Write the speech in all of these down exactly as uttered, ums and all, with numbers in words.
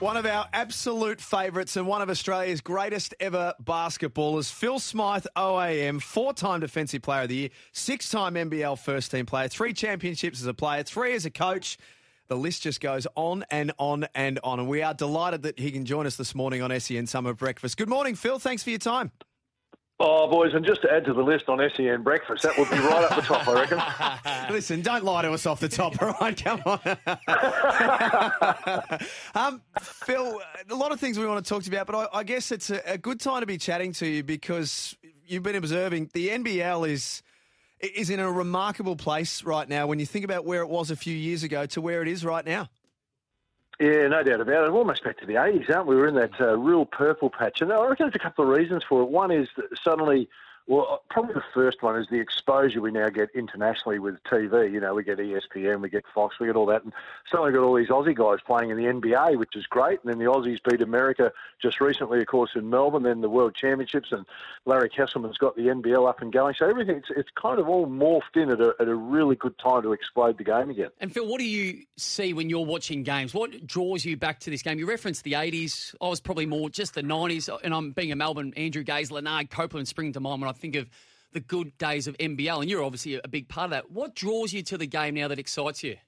One of our absolute favourites and one of Australia's greatest ever basketballers, Phil Smyth, O A M, four-time Defensive Player of the Year, six-time N B L first-team player, three championships as a player, three as a coach. The list just goes on and on and on. And we are delighted that he can join us this morning on S E N Summer Breakfast. Good morning, Phil. Thanks for your time. Oh, boys, and just to add to the list on S E N Breakfast, that would be right up the top, I reckon. Listen, don't lie to us off the top, all right? Come on. um, Phil, a lot of things we want to talk to you about, but I, I guess it's a, a good time to be chatting to you because you've been observing the N B L is is in a remarkable place right now when you think about where it was a few years ago to where it is right now. Yeah, no doubt about it. We're almost back to the eighties, aren't we? We're in that uh, real purple patch. And I reckon there's a couple of reasons for it. One is that suddenly, well, probably the first one is the exposure we now get internationally with T V. You know, we get E S P N, we get Fox, we get all that. And suddenly we've got all these Aussie guys playing in the N B A, which is great. And then the Aussies beat America just recently, of course, in Melbourne, then the World Championships. And Larry Kesselman's got the N B L up and going. So everything, it's, it's kind of all morphed in at a, at a really good time to explode the game again. And Phil, what do you see when you're watching games? What draws you back to this game? You referenced the eighties. I was probably more just the nineties. And I'm being a Melbourne, Andrew Gaze, Leonard Copeland spring to mind when I think of the good days of N B L, and you're obviously a big part of that. What draws you to the game now that excites you?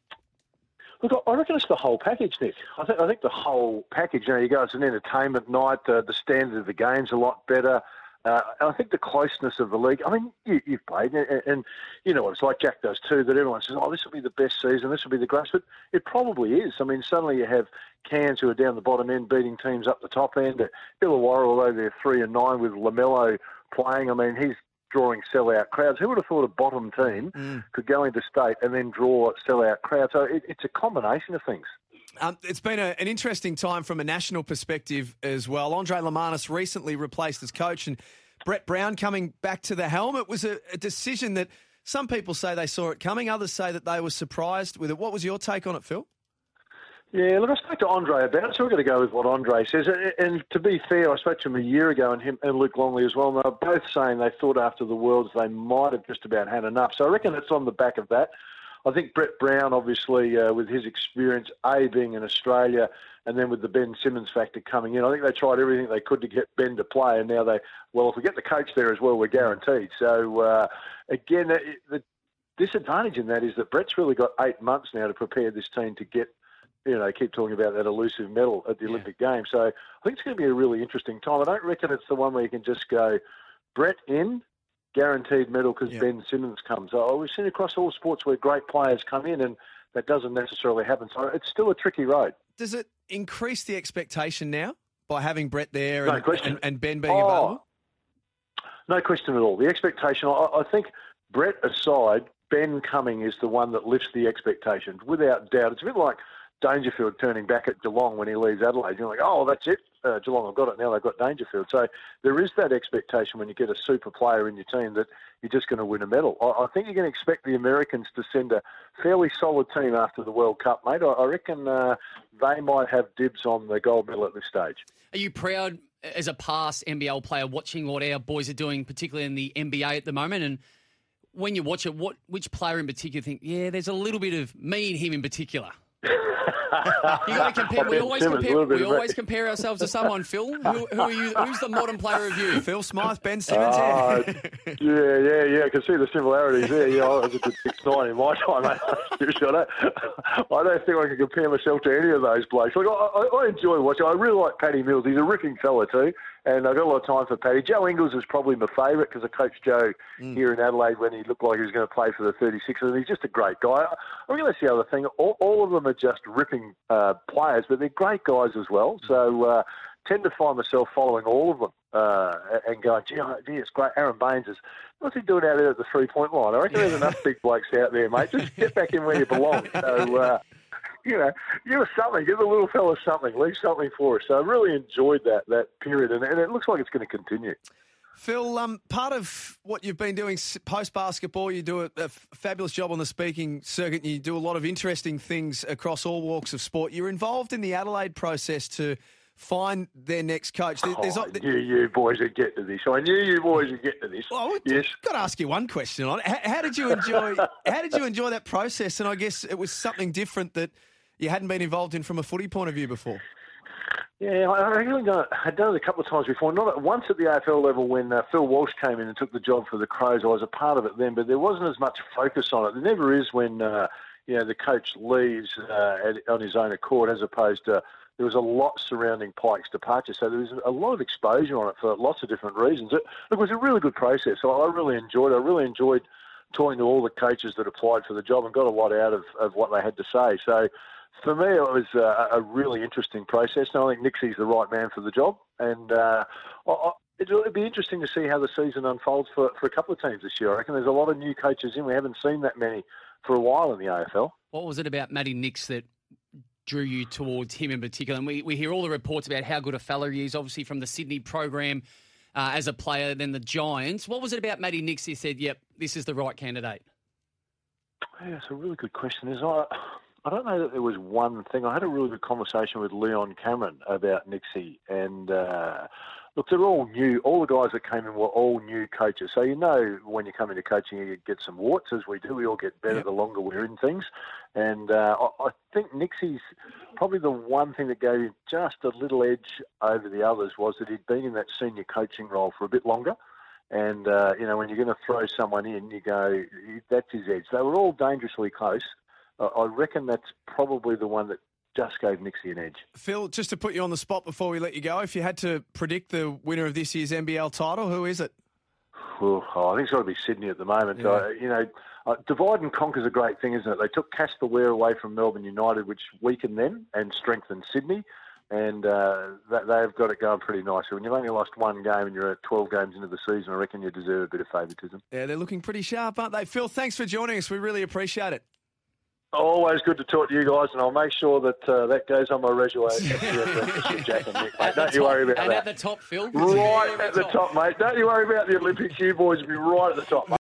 Look, I reckon it's the whole package, Nick. I think I think the whole package. You know, you go, it's an entertainment night. Uh, the standard of the game's a lot better. Uh, and I think the closeness of the league. I mean, you, you've played, and, and you know what it's like. Jack does too. That everyone says, "Oh, this will be the best season. This will be the greatest." But it probably is. I mean, suddenly you have Cairns who are down the bottom end beating teams up the top end. Illawarra, although they're three and nine with LaMelo playing, I mean, he's drawing sellout crowds. Who would have thought a bottom team mm. could go into state and then draw sellout crowds? So it, it's a combination of things. Um, it's been a, an interesting time from a national perspective as well. Andre Lamanis recently replaced as coach and Brett Brown coming back to the helm. It was a, a decision that some people say they saw it coming. Others say that they were surprised with it. What was your take on it, Phil? Yeah, look, I spoke to Andre about it, so we're going to go with what Andre says. And to be fair, I spoke to him a year ago and him and Luke Longley as well, and they were both saying they thought after the Worlds they might have just about had enough. So I reckon it's on the back of that. I think Brett Brown, obviously, uh, with his experience, A, being in Australia, and then with the Ben Simmons factor coming in, I think they tried everything they could to get Ben to play, and now they, well, if we get the coach there as well, we're guaranteed. So, uh, again, the disadvantage in that is that Brett's really got eight months now to prepare this team to get, you know, keep talking about that elusive medal at the yeah. Olympic Games. So I think it's going to be a really interesting time. I don't reckon it's the one where you can just go, Brett in, guaranteed medal because yeah. Ben Simmons comes. Oh, we've seen across all sports where great players come in and that doesn't necessarily happen. So it's still a tricky road. Does it increase the expectation now by having Brett there no and, question. and, and Ben being oh, available? No question at all. The expectation, I, I think Brett aside, Ben coming is the one that lifts the expectations without doubt. It's a bit like Dangerfield turning back at Geelong when he leaves Adelaide. You're like, oh, that's it. Uh, Geelong have got it now. They've got Dangerfield. So there is that expectation when you get a super player in your team that you're just going to win a medal. I, I think you're going to expect the Americans to send a fairly solid team after the World Cup, mate. I, I reckon uh, they might have dibs on the gold medal at this stage. Are you proud as a past N B L player watching what our boys are doing, particularly in the N B A at the moment? And when you watch it, what which player in particular think, yeah, there's a little bit of me and him in particular? You got to compare. We always compare. We always compare ourselves to someone. Phil, who, who are you? Who's the modern player of you? Phil Smyth, Ben Simmons. Uh, yeah, yeah, yeah. I can see the similarities there. Yeah, I was a good six nine in my time, mate. I don't, I don't think I can compare myself to any of those blokes. Like, I, I, I enjoy watching. I really like Paddy Mills. He's a ripping fella too. And I've got a lot of time for Paddy. Joe Ingles is probably my favourite because I coached Joe mm. here in Adelaide when he looked like he was going to play for the thirty-sixers. And he's just a great guy. I think that's the other thing. All, all of them are just ripping uh, players, but they're great guys as well. So uh, tend to find myself following all of them uh, and going, gee, oh, gee, it's great. Aaron Baines is, what's he doing out there at the three-point line? I reckon there's enough big blokes out there, mate. Just get back in where you belong. So, uh, you know, give us something. Give the little fella something. Leave something for us. So I really enjoyed that that period, and, and it looks like it's going to continue. Phil, um, part of what you've been doing post-basketball, you do a, a fabulous job on the speaking circuit. You do a lot of interesting things across all walks of sport. You're involved in the Adelaide process to find their next coach. There, oh, I knew you boys would get to this. I knew you boys would get to this. Well, yes. Got to ask you one question on it. How, how did you enjoy? How did you enjoy that process? And I guess it was something different that you hadn't been involved in from a footy point of view before. Yeah, I really done it, had done it a couple of times before. Not at, once at the A F L level when uh, Phil Walsh came in and took the job for the Crows. I was a part of it then, but there wasn't as much focus on it. There never is when uh, you know the coach leaves uh, at, on his own accord, as opposed to there was a lot surrounding Pike's departure. So there was a lot of exposure on it for lots of different reasons. It, it was a really good process. So I really enjoyed it. I really enjoyed talking to all the coaches that applied for the job and got a lot out of, of what they had to say. So for me, it was a, a really interesting process. And I think Nixie's the right man for the job. And uh, I, it'll be interesting to see how the season unfolds for, for a couple of teams this year. I reckon there's a lot of new coaches in. We haven't seen that many for a while in the A F L. What was it about Matty Nix that drew you towards him in particular? And we, we hear all the reports about how good a fella he is, obviously from the Sydney program uh, as a player, then the Giants. What was it about Matty Nix that said, yep, this is the right candidate? Yeah, it's a really good question. Is I, I don't know that there was one thing. I had a really good conversation with Leon Cameron about Nixie, and uh, look, they're all new. All the guys that came in were all new coaches. So you know when you come into coaching, you get some warts, as we do. We all get better yep. the longer we're in things. And uh, I, I think Nixie's probably the one thing that gave him just a little edge over the others was that he'd been in that senior coaching role for a bit longer. And, uh, you know, when you're going to throw someone in, you go, that's his edge. They were all dangerously close. Uh, I reckon that's probably the one that just gave Nixie an edge. Phil, just to put you on the spot before we let you go, if you had to predict the winner of this year's N B L title, who is it? Oh, I think it's got to be Sydney at the moment. Yeah. Uh, you know, uh, divide and conquer is a great thing, isn't it? They took Casper Ware away from Melbourne United, which weakened them and strengthened Sydney. And uh, that, they've got it going pretty nicely. When you've only lost one game and you're at twelve games into the season, I reckon you deserve a bit of favouritism. Yeah, they're looking pretty sharp, aren't they? Phil, thanks for joining us. We really appreciate it. Always good to talk to you guys, and I'll make sure that uh, that goes on my resume. Jack and Nick, mate. Don't you worry about and that. And at the top, Phil. Right at the top, mate. Don't you worry about the Olympics. You boys will be right at the top, mate.